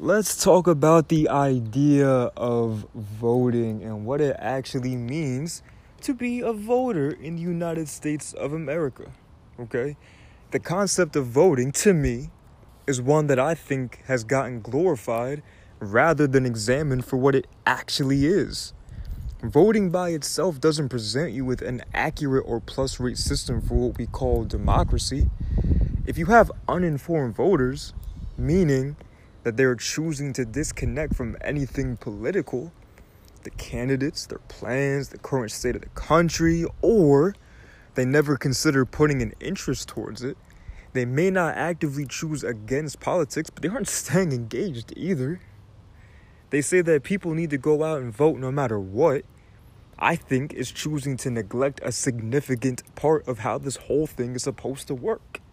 Let's talk about the idea of voting and what it actually means to be a voter in the United States of America, okay? The concept of voting, to me, is one that I think has gotten glorified rather than examined for what it actually is. Voting by itself doesn't present you with an accurate or plus-rate system for what we call democracy. If you have uninformed voters, meaning that they're choosing to disconnect from anything political, the candidates, their plans, the current state of the country, or they never consider putting an interest towards it, they may not actively choose against politics, but they aren't staying engaged either. They say that people need to go out and vote no matter what. I think is choosing to neglect a significant part of how this whole thing is supposed to work.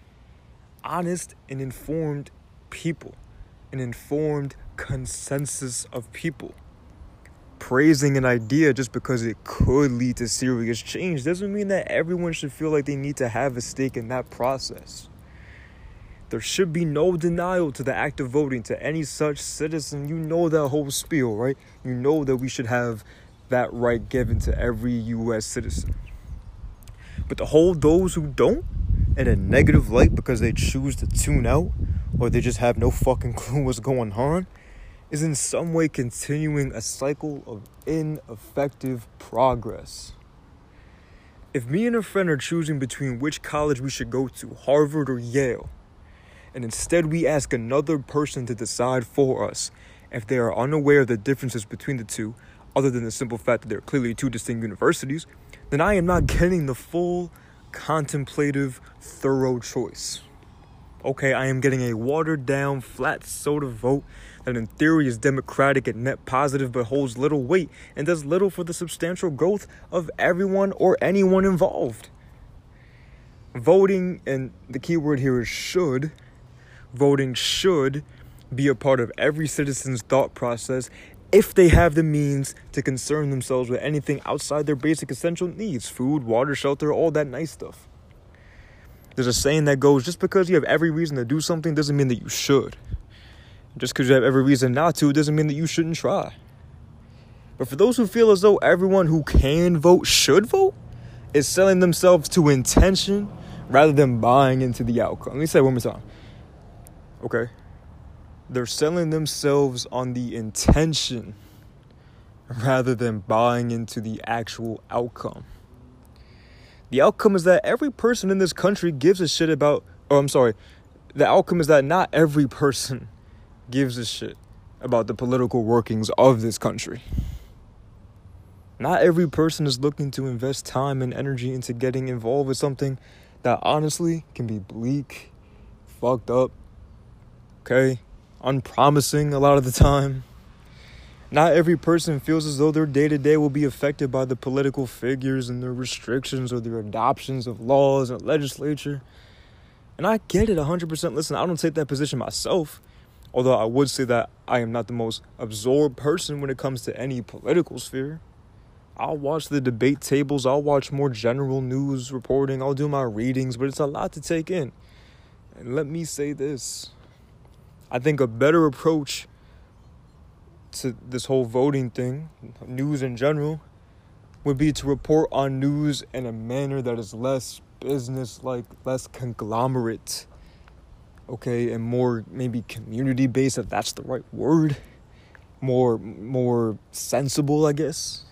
Honest and informed people. An informed consensus of people. Praising an idea just because it could lead to serious change doesn't mean that everyone should feel like they need to have a stake in that process. There should be no denial to the act of voting to any such citizen. You know that whole spiel, right? You know that we should have that right given to every U.S. citizen. But to hold those who don't in a negative light because they choose to tune out or they just have no fucking clue what's going on is in some way continuing a cycle of ineffective progress. If me and a friend are choosing between which college we should go to, Harvard or Yale, and instead we ask another person to decide for us if they are unaware of the differences between the two, other than the simple fact that they're clearly two distinct universities, then I am not getting the full, contemplative, thorough choice. Okay, I am getting a watered-down, flat soda vote that in theory is democratic and net positive but holds little weight and does little for the substantial growth of everyone or anyone involved. Voting, and the key word here is should, voting should be a part of every citizen's thought process if they have the means to concern themselves with anything outside their basic essential needs, food, water, shelter, all that nice stuff. There's a saying that goes, just because you have every reason to do something doesn't mean that you should. Just because you have every reason not to doesn't mean that you shouldn't try. But for those who feel as though everyone who can vote should vote, is selling themselves to intention rather than buying into the outcome. Let me say it one more time. Okay? They're selling themselves on the intention rather than buying into the actual outcome. The outcome is that every person in this country gives a shit about... the outcome is that not every person gives a shit about the political workings of this country. Not every person is looking to invest time and energy into getting involved with something that honestly can be bleak, fucked up, okay, unpromising a lot of the time. Not every person feels as though their day-to-day will be affected by the political figures and their restrictions or their adoptions of laws and legislature. And I get it 100%. Listen, I don't take that position myself, although I would say that I am not the most absorbed person when it comes to any political sphere. I'll watch the debate tables, I'll watch more general news reporting, I'll do my readings, but it's a lot to take in. And let me say this. I think a better approach to this whole voting thing, news in general, would be to report on news in a manner that is less business-like, less conglomerate, okay, and more maybe community-based, if that's the right word, more sensible, I guess,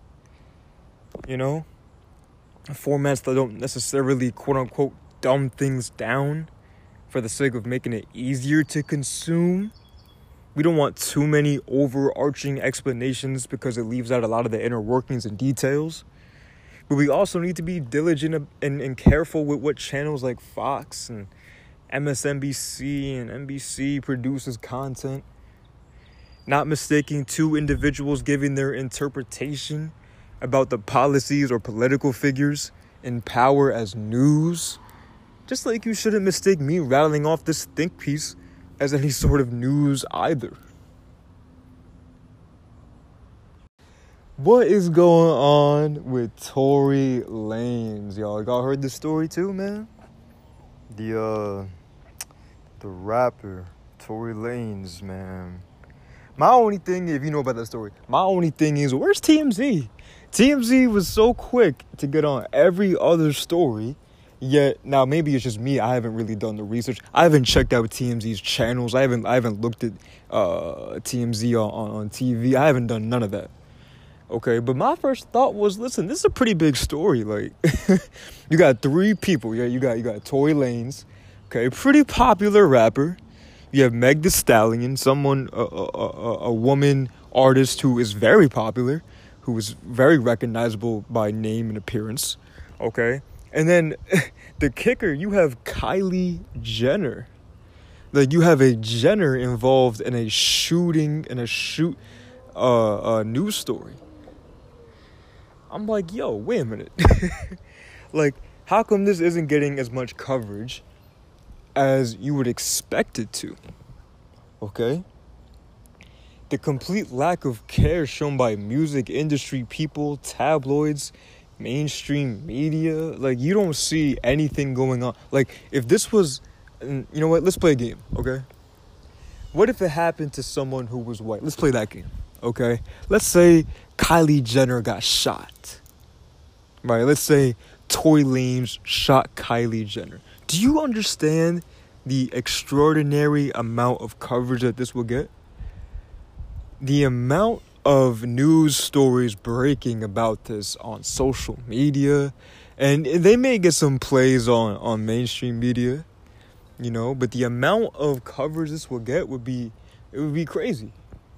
you know, formats that don't necessarily, quote-unquote, dumb things down for the sake of making it easier to consume. We don't want too many overarching explanations because it leaves out a lot of the inner workings and details. But we also need to be diligent and careful with what channels like Fox and MSNBC and NBC produces content. Not mistaking two individuals giving their interpretation about the policies or political figures in power as news. Just like you shouldn't mistake me rattling off this think piece as any sort of news either. What is going on with Tory Lanez, y'all? Y'all heard this story too, man? The rapper Tory Lanez, man. My only thing, if you know about that story, my only thing is, where's TMZ? TMZ was so quick to get on every other story, yet now maybe it's just me. I haven't really done the research. I haven't checked out TMZ's channels. I haven't looked at TMZ on TV. I haven't done none of that. Okay, but my first thought was, listen, this is a pretty big story. Like, you got three people. Yeah, you got Tory Lanez, okay, pretty popular rapper. You have Meg Thee Stallion, someone, a woman artist who is very popular, who is very recognizable by name and appearance, okay? And then the kicker, you have Kylie Jenner. Like, you have a Jenner involved in a shooting, news story. I'm like, yo, wait a minute. Like, how come this isn't getting as much coverage as you would expect it to? Okay? The complete lack of care shown by music industry people, tabloids, mainstream media. Like, you don't see anything going on. Like, if this was, you know what? Let's play a game, okay? What if it happened to someone who was white? Let's play that game, okay? Let's say Kylie Jenner got shot. Right? Let's say Tory Lanez shot Kylie Jenner. Do you understand the extraordinary amount of coverage that this will get? The amount of news stories breaking about this on social media, and they may get some plays on mainstream media, you know, but the amount of coverage this will get would be crazy.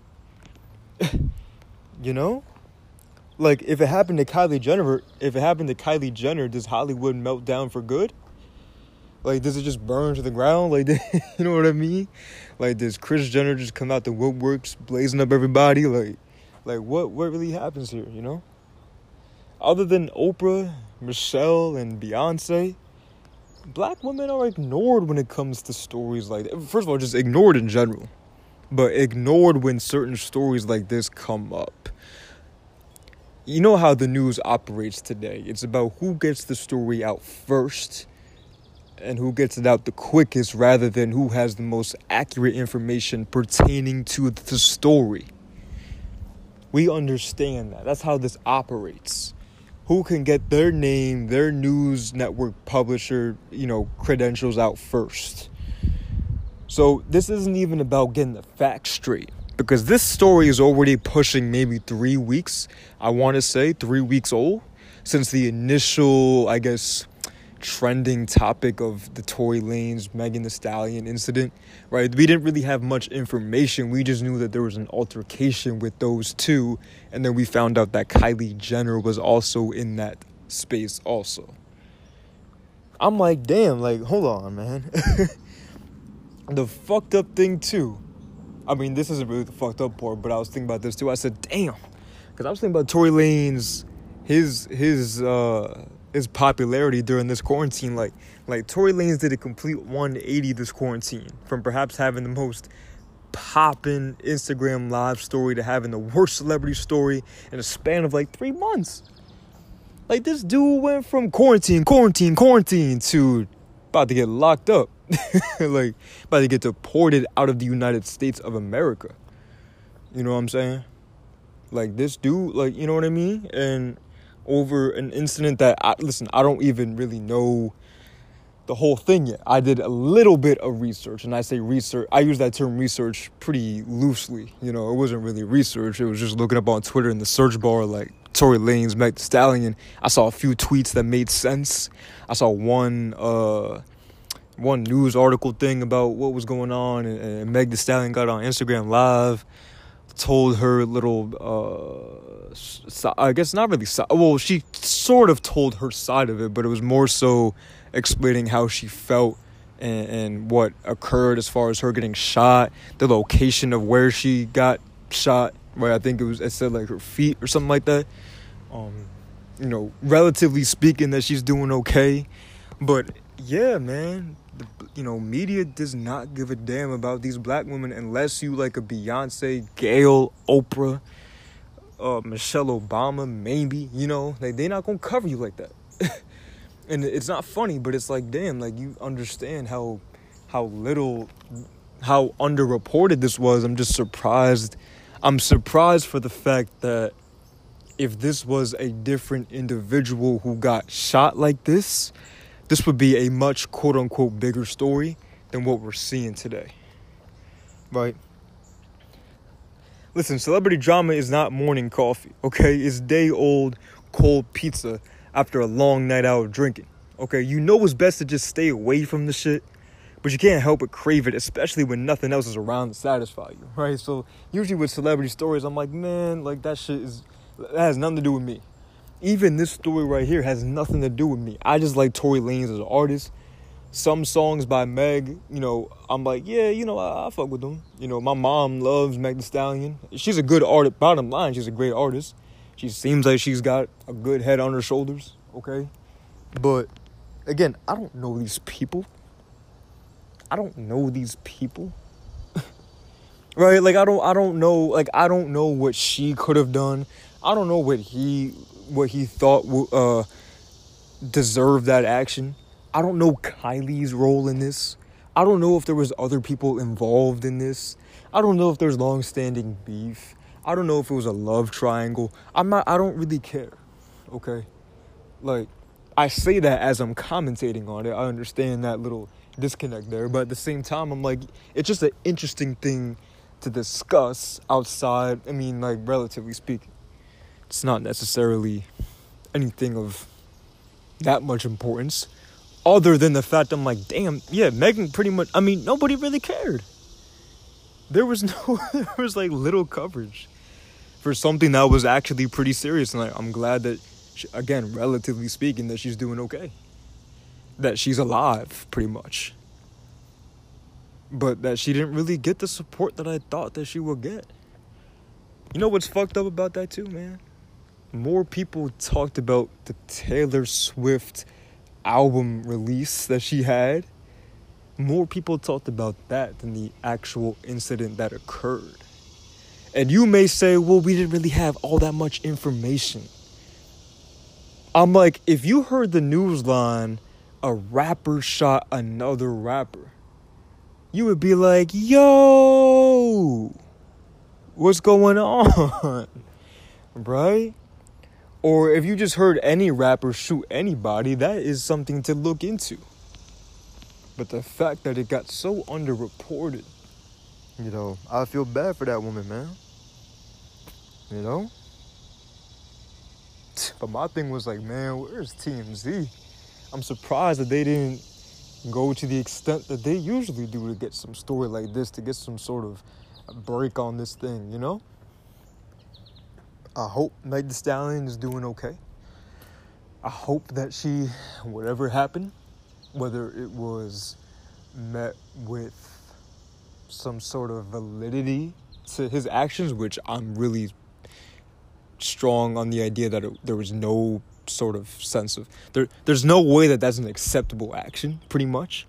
You know? Like, if it happened to Kylie Jenner, does Hollywood melt down for good? Like, does it just burn to the ground? Like, you know what I mean? Like, does Kris Jenner just come out the woodworks blazing up everybody? Like what really happens here, you know? Other than Oprah, Michelle, and Beyonce, black women are ignored when it comes to stories like that. First of all, just ignored in general. But ignored when certain stories like this come up. You know how the news operates today. It's about who gets the story out first and who gets it out the quickest rather than who has the most accurate information pertaining to the story. We understand that. That's how this operates. Who can get their name, their news network publisher, you know, credentials out first. So this isn't even about getting the facts straight. Because this story is already pushing maybe 3 weeks, I want to say, 3 weeks old, since the initial, I guess, trending topic of the Tory Lanez, Megan Thee Stallion incident, right? We didn't really have much information. We just knew that there was an altercation with those two, and then we found out that Kylie Jenner was also in that space also. I'm like, damn, like, hold on, man. The fucked up thing, too. I mean, this isn't really the fucked up part, but I was thinking about this too. I said, damn. Because I was thinking about Tory Lanez, his popularity during this quarantine. Like Tory Lanez did a complete 180 this quarantine. From perhaps having the most poppin' Instagram live story to having the worst celebrity story in a span of like 3 months. Like, this dude went from quarantine to about to get locked up. Like, about to get deported out of the United States of America. You know what I'm saying? Like, this dude, like, you know what I mean? And over an incident that, I don't even really know the whole thing yet. I did a little bit of research, and I say research, I use that term research pretty loosely. You know, it wasn't really research. It was just looking up on Twitter in the search bar, like, Tory Lanez, Meg Thee Stallion. I saw a few tweets that made sense. I saw one news article thing about what was going on, and Meg Thee Stallion got on Instagram Live, told her little, I guess not really, well, she sort of told her side of it, but it was more so explaining how she felt and what occurred as far as her getting shot, the location of where she got shot, right? I think it said like her feet or something like that. You know, relatively speaking, that she's doing okay. But yeah, man, media does not give a damn about these black women unless you like a Beyonce, Gayle, Oprah, Michelle Obama, maybe, you know, like they're not gonna cover you like that. And it's not funny, but it's like, damn, like you understand how little how underreported this was. I'm just surprised. I'm surprised for the fact that if this was a different individual who got shot like this would be a much quote-unquote bigger story than what we're seeing today. Right? Listen, celebrity drama is not morning coffee, okay? It's day-old cold pizza after a long night out of drinking, okay? You know it's best to just stay away from the shit, but you can't help but crave it, especially when nothing else is around to satisfy you, right? So usually with celebrity stories, I'm like, man, like that has nothing to do with me. Even this story right here has nothing to do with me. I just like Tory Lanez as an artist. Some songs by Meg, I'm like, yeah, I fuck with them. My mom loves Meg Thee Stallion. She's a good artist. Bottom line, she's a great artist. She seems like she's got a good head on her shoulders, okay? But, again, I don't know these people. Right? Like, I don't know. Like, I don't know what she could have done. I don't know what he thought deserved that action. I don't know Kylie's role in this. I don't know if there was other people involved in this. I don't know if there's long-standing beef. I don't know if it was a love triangle. I don't really care, okay? Like, I say that as I'm commentating on it. I understand that little disconnect there. But at the same time, I'm like, it's just an interesting thing to discuss outside. I mean, like, relatively speaking. It's not necessarily anything of that much importance. Other than the fact I'm like, damn, yeah, Megan pretty much, nobody really cared. There was like little coverage for something that was actually pretty serious. And like, I'm glad that, again, relatively speaking, that she's doing okay. That she's alive, pretty much. But that she didn't really get the support that I thought that she would get. You know what's fucked up about that too, man? More people talked about the Taylor Swift album release that she had. More people talked about that than the actual incident that occurred. And you may say, well, we didn't really have all that much information. I'm like, if you heard the news line, a rapper shot another rapper, you would be like, yo, what's going on? Right? Or if you just heard any rapper shoot anybody, that is something to look into. But the fact that it got so underreported, I feel bad for that woman, man. But my thing was like, man, where's TMZ? I'm surprised that they didn't go to the extent that they usually do to get some story like this, to get some sort of break on this thing, I hope Meg Thee Stallion is doing okay. I hope that she, whatever happened, whether it was met with some sort of validity to his actions, which I'm really strong on the idea that there was no sort of sense of... There's no way that that's an acceptable action, pretty much,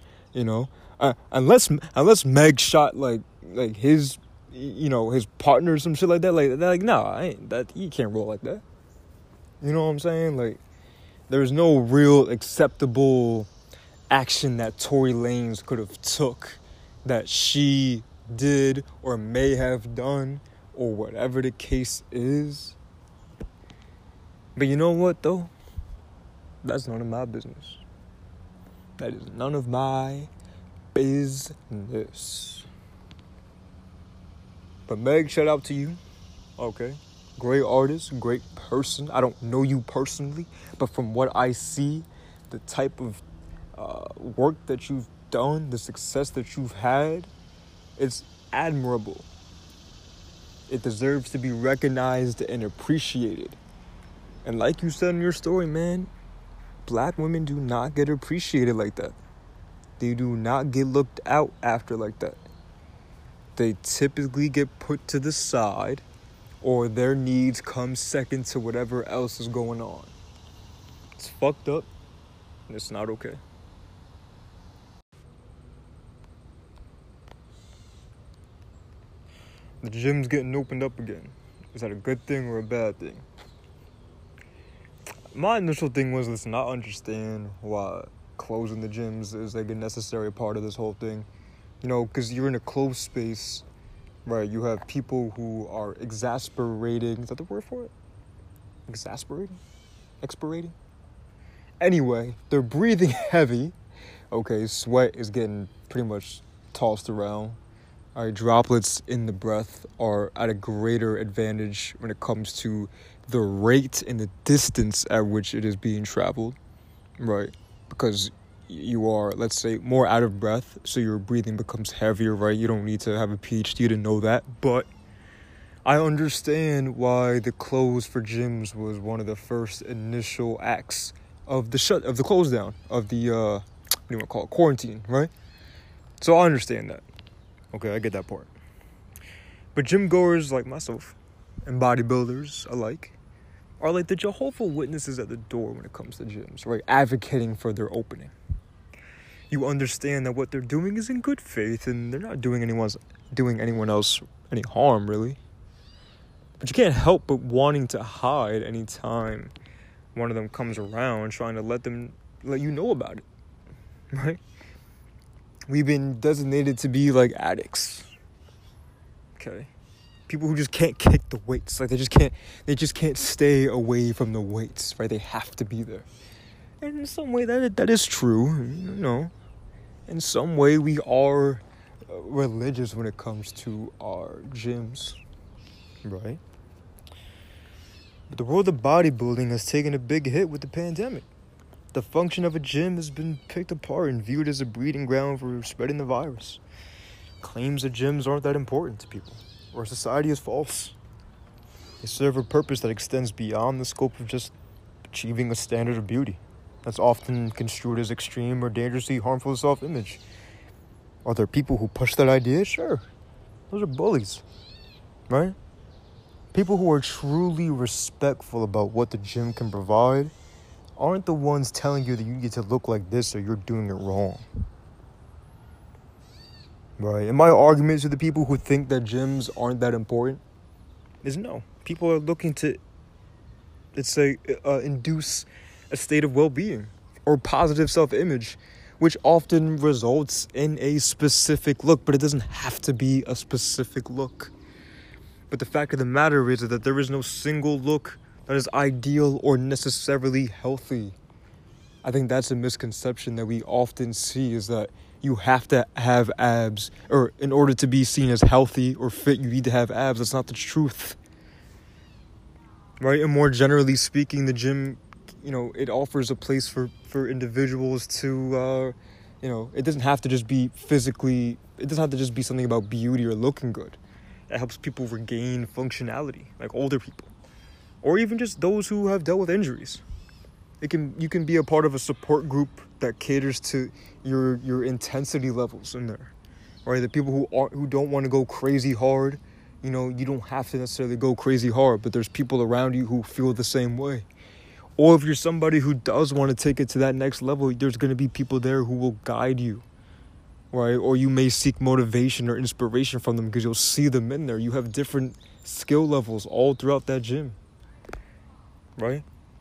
unless Meg shot like his... his partner or some shit like that. Like no, I ain't that. You can't roll like that. You know what I'm saying? Like, there's no real acceptable action that Tory Lanez could have took that she did or may have done or whatever the case is. But you know what, though? That's none of my business. That is none of my business. But Meg, shout out to you. Okay. Great artist, great person. I don't know you personally, but from what I see, the type of work that you've done, the success that you've had, it's admirable. It deserves to be recognized and appreciated. And like you said in your story, man, black women do not get appreciated like that. They do not get looked out after like that. They typically get put to the side, or their needs come second to whatever else is going on. It's fucked up, and it's not okay. The gym's getting opened up again. Is that a good thing or a bad thing? My initial thing was, listen, I understand why closing the gyms is like a necessary part of this whole thing. Because you're in a closed space, right? You have people who are exasperating. Is that the word for it? Exasperating? Expirating? Anyway, they're breathing heavy. Okay, sweat is getting pretty much tossed around. All right, droplets in the breath are at a greater advantage when it comes to the rate and the distance at which it is being traveled, right? Because you are, let's say, more out of breath, so your breathing becomes heavier, right? You don't need to have a PhD to know that, but I understand why the close for gyms was one of the first initial acts of the close down, of the, what do you want to call it, quarantine, right? So I understand that. Okay, I get that part. But gym goers like myself, and bodybuilders alike, are like the Jehovah's Witnesses at the door when it comes to gyms, right? Advocating for their opening. You understand that what they're doing is in good faith, and they're not doing anyone else any harm, really. But you can't help but wanting to hide any time one of them comes around, trying to let you know about it, right? We've been designated to be like addicts, okay? People who just can't kick the weights, like they just can't stay away from the weights, right? They have to be there. And in some way that is true, In some way we are religious when it comes to our gyms, right? But the world of bodybuilding has taken a big hit with the pandemic. The function of a gym has been picked apart and viewed as a breeding ground for spreading the virus. Claims that gyms aren't that important to people, or society is false. They serve a purpose that extends beyond the scope of just achieving a standard of beauty that's often construed as extreme or dangerously harmful to self-image. Are there people who push that idea? Sure. Those are bullies, right? People who are truly respectful about what the gym can provide aren't the ones telling you that you get to look like this or you're doing it wrong. Right? And my argument to the people who think that gyms aren't that important is no. People are looking to, induce a state of well-being or positive self-image, which often results in a specific look, but it doesn't have to be a specific look. But the fact of the matter is that there is no single look that is ideal or necessarily healthy. I think that's a misconception that we often see, is that you have to have abs, or in order to be seen as healthy or fit, you need to have abs. That's not the truth. Right? And more generally speaking, the gym, it offers a place for individuals to, it doesn't have to just be physically, it doesn't have to just be something about beauty or looking good. It helps people regain functionality, like older people, or even just those who have dealt with injuries. You can be a part of a support group that caters to your intensity levels in there, right? The people who don't want to go crazy hard, you don't have to necessarily go crazy hard, but there's people around you who feel the same way. Or if you're somebody who does want to take it to that next level, there's going to be people there who will guide you, right? Or you may seek motivation or inspiration from them because you'll see them in there. You have different skill levels all throughout that gym, right?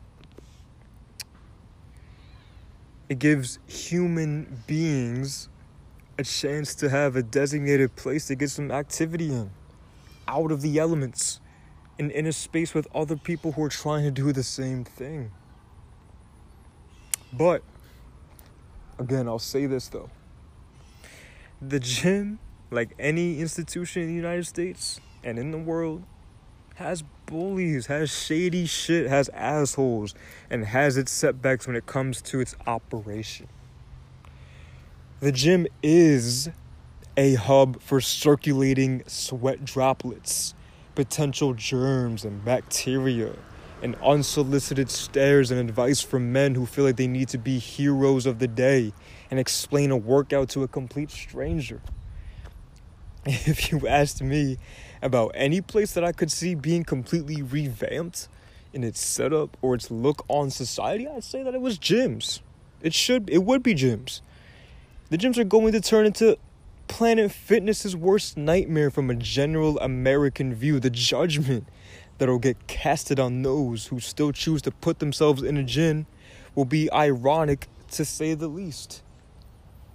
It gives human beings a chance to have a designated place to get some activity in, out of the elements, and in a space with other people who are trying to do the same thing. But, again, I'll say this though. The gym, like any institution in the United States and in the world, has bullies, has shady shit, has assholes, and has its setbacks when it comes to its operation. The gym is a hub for circulating sweat droplets, potential germs and bacteria, and unsolicited stares and advice from men who feel like they need to be heroes of the day and explain a workout to a complete stranger. If you asked me about any place that I could see being completely revamped in its setup or its look on society, I'd say that it was gyms. It would be gyms. The gyms are going to turn into Planet Fitness's worst nightmare from a general American view. The judgment that'll get casted on those who still choose to put themselves in a gym will be ironic, to say the least.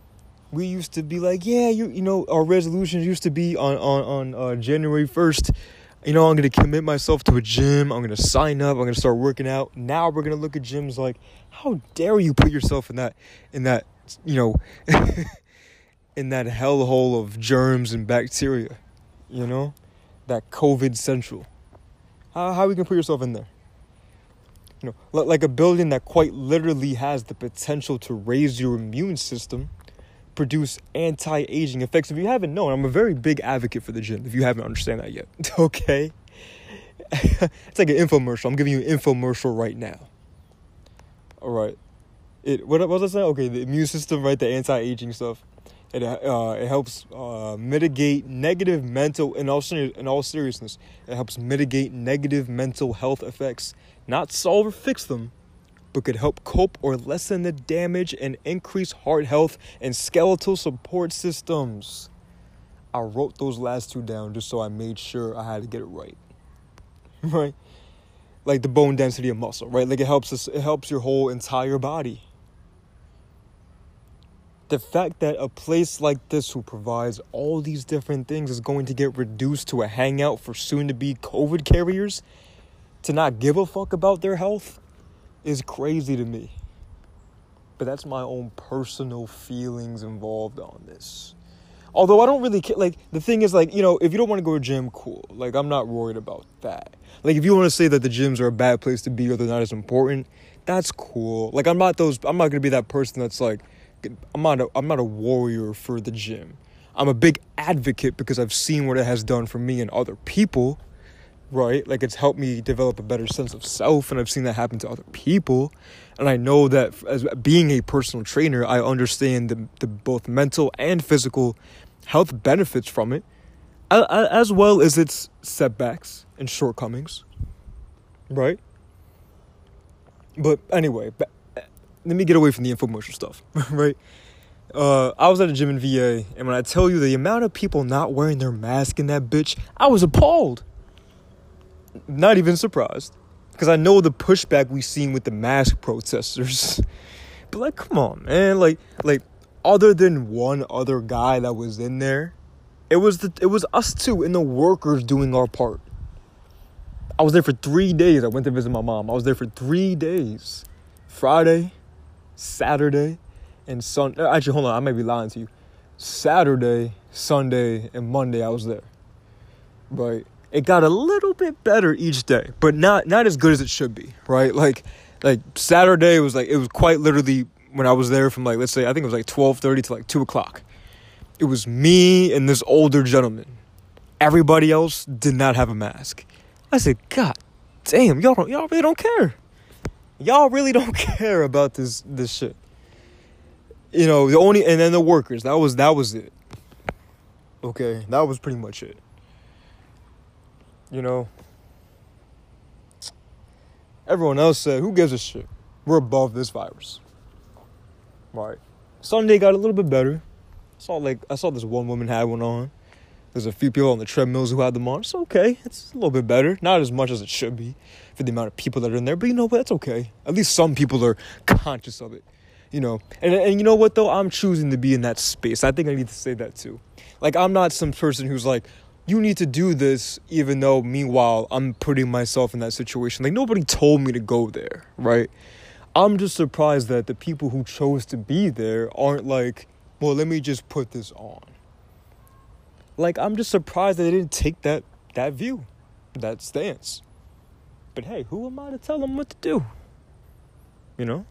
We used to be like, yeah, you know, our resolutions used to be on January 1st. You know, I'm going to commit myself to a gym. I'm going to sign up. I'm going to start working out. Now we're going to look at gyms like, how dare you put yourself in that, you know, in that hellhole of germs and bacteria, you know, that COVID central. How we can put yourself in there? You know, like a building that quite literally has the potential to raise your immune system, produce anti-aging effects. If you haven't known, I'm a very big advocate for the gym, if you haven't understand that yet. Okay? It's like an infomercial. I'm giving you an infomercial right now. All right. What was I saying? Okay, the immune system, right? The anti-aging stuff. It helps mitigate negative mental, in all seriousness, it helps mitigate negative mental health effects. Not solve or fix them, but could help cope or lessen the damage and increase heart health and skeletal support systems. I wrote those last two down just so I made sure I had to get it right. Right? Like the bone density of muscle, right? Like it helps your whole entire body. The fact that a place like this who provides all these different things is going to get reduced to a hangout for soon-to-be COVID carriers to not give a fuck about their health is crazy to me. But that's my own personal feelings involved on this. Although I don't really care. Like, the thing is, like, you know, if you don't want to go to a gym, cool. Like, I'm not worried about that. Like, if you want to say that the gyms are a bad place to be or they're not as important, that's cool. Like, I'm not going to be that person that's like, I'm not a warrior for the gym. I'm a big advocate because I've seen what it has done for me and other people, right? Like, it's helped me develop a better sense of self, and I've seen that happen to other people. And I know that as being a personal trainer, I understand the both mental and physical health benefits from it, as well as its setbacks and shortcomings, right? But anyway, let me get away from the infomercial stuff, right? I was at a gym in VA, and when I tell you the amount of people not wearing their mask in that bitch, I was appalled. Not even surprised, because I know the pushback we've seen with the mask protesters. But like, come on, man. Like other than one other guy that was in there, it was us two and the workers doing our part. I was there for 3 days. I went to visit my mom. I was there for 3 days. Friday, Saturday, and Sunday. Actually, hold on. I may be lying to you. Saturday, Sunday, and Monday I was there. Right? It got a little bit better each day, but not as good as it should be, right? Like Saturday was it was quite literally when I was there from let's say, I think it was 12:30 to 2 o'clock. It was me and this older gentleman. Everybody else did not have a mask. I said, God damn, y'all really don't care. Y'all really don't care about this shit. You know, and then the workers, that was it. Okay, that was pretty much it. You know, everyone else said, who gives a shit? We're above this virus. Right. Sunday got a little bit better. I saw this one woman had one on. There's a few people on the treadmills who had them on. It's okay. It's a little bit better. Not as much as it should be for the amount of people that are in there. But you know what? That's okay. At least some people are conscious of it. You know. And you know what, though? I'm choosing to be in that space. I think I need to say that, too. Like, I'm not some person who's like, you need to do this, even though, meanwhile, I'm putting myself in that situation. Like, nobody told me to go there, right? I'm just surprised that the people who chose to be there aren't like, well, let me just put this on. Like, I'm just surprised that they didn't take that view, that stance. But hey, who am I to tell them what to do? You know?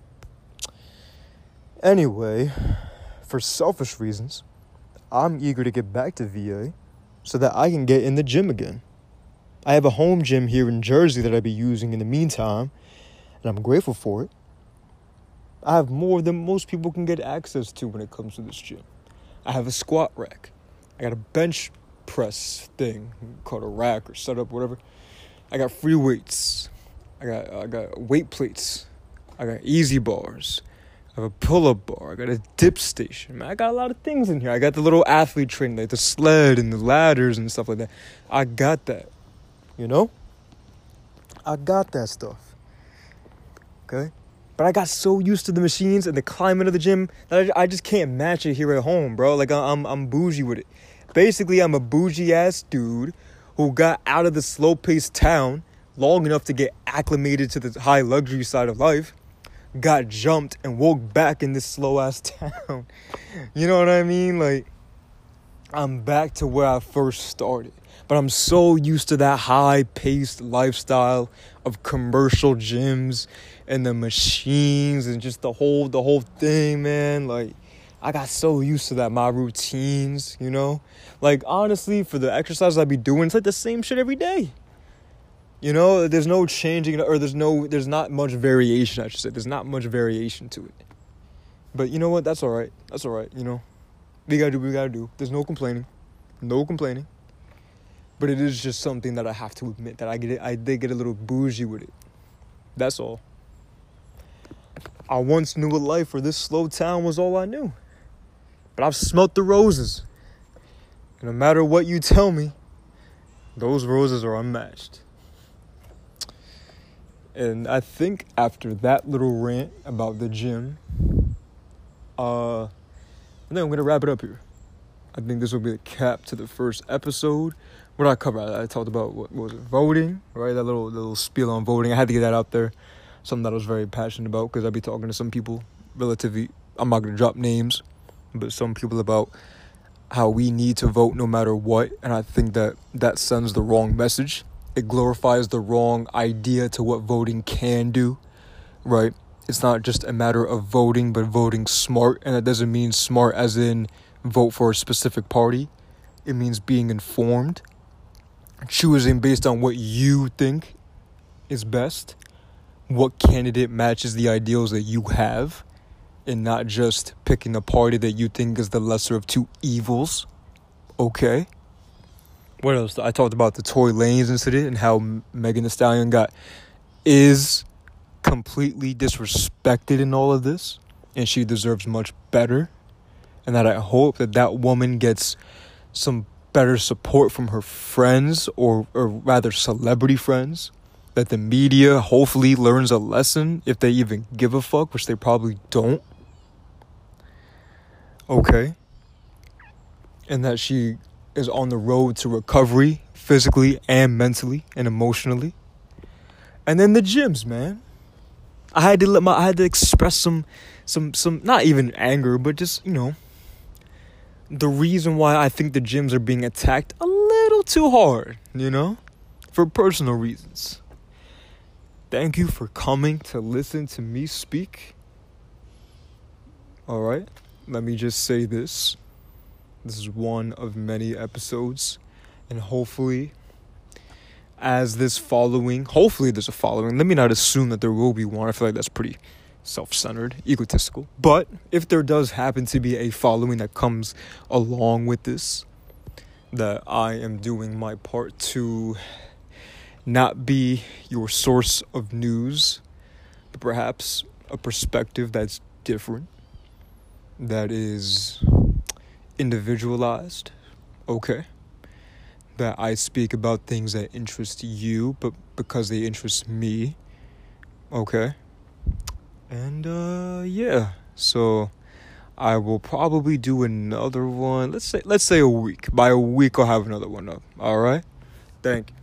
Anyway, for selfish reasons, I'm eager to get back to VA so that I can get in the gym again. I have a home gym here in Jersey that I'll be using in the meantime, and I'm grateful for it. I have more than most people can get access to when it comes to this gym. I have a squat rack. I got a bench press thing called a rack or setup, whatever. I got free weights. I got weight plates. I got easy bars. I have a pull-up bar. I got a dip station. Man, I got a lot of things in here. I got the little athlete training, like the sled and the ladders and stuff like that. I got that. You know? I got that stuff. Okay? But I got so used to the machines and the climate of the gym that I just can't match it here at home, bro. Like, I'm bougie with it. Basically, I'm a bougie-ass dude who got out of the slow-paced town long enough to get acclimated to the high luxury side of life, got jumped, and woke back in this slow-ass town. You know what I mean? Like, I'm back to where I first started. But I'm so used to that high-paced lifestyle of commercial gyms and the machines and just the whole thing, man. Like, I got so used to that, my routines, you know? Like, honestly, for the exercise I be doing, it's like the same shit every day. You know, there's no changing, or there's not much variation, I should say. There's not much variation to it. But you know what? That's all right. That's all right, you know? We gotta do what we gotta do. There's no complaining. No complaining. But it is just something that I have to admit that I did get a little bougie with it. That's all. I once knew a life where this slow town was all I knew. But I've smelt the roses. And no matter what you tell me, those roses are unmatched. And I think after that little rant about the gym, I think I'm going to wrap it up here. I think this will be the cap to the first episode. What did I cover? I talked about, what was it, voting, right? That little spiel on voting. I had to get that out there. Something that I was very passionate about because I'd be talking to some people relatively, I'm not going to drop names, but some people about how we need to vote no matter what. And I think that sends the wrong message. It glorifies the wrong idea to what voting can do, right? It's not just a matter of voting, but voting smart. And that doesn't mean smart as in vote for a specific party. It means being informed, choosing based on what you think is best, what candidate matches the ideals that you have, and not just picking a party that you think is the lesser of two evils. Okay. What else? I talked about the Tory Lanez incident and how Megan Thee Stallion is completely disrespected in all of this, and she deserves much better. And that I hope that woman gets some better support from her friends, or rather celebrity friends, that the media hopefully learns a lesson, if they even give a fuck, which they probably don't. Okay. And that she is on the road to recovery, physically and mentally and emotionally. And then the gyms, man. I had to express some not even anger, but just, you know, the reason why I think the gyms are being attacked a little too hard, you know, for personal reasons. Thank you for coming to listen to me speak. All right, let me just say this. This is one of many episodes, and hopefully there's a following. Let me not assume that there will be one. I feel like that's pretty self-centered, egotistical. But if there does happen to be a following that comes along with this, that I am doing my part to not be your source of news, but perhaps a perspective that's different, that is individualized, okay? That I speak about things that interest you, but because they interest me, okay? And, yeah. So, I will probably do another one. Let's say a week. By a week, I'll have another one up, alright? Thank you.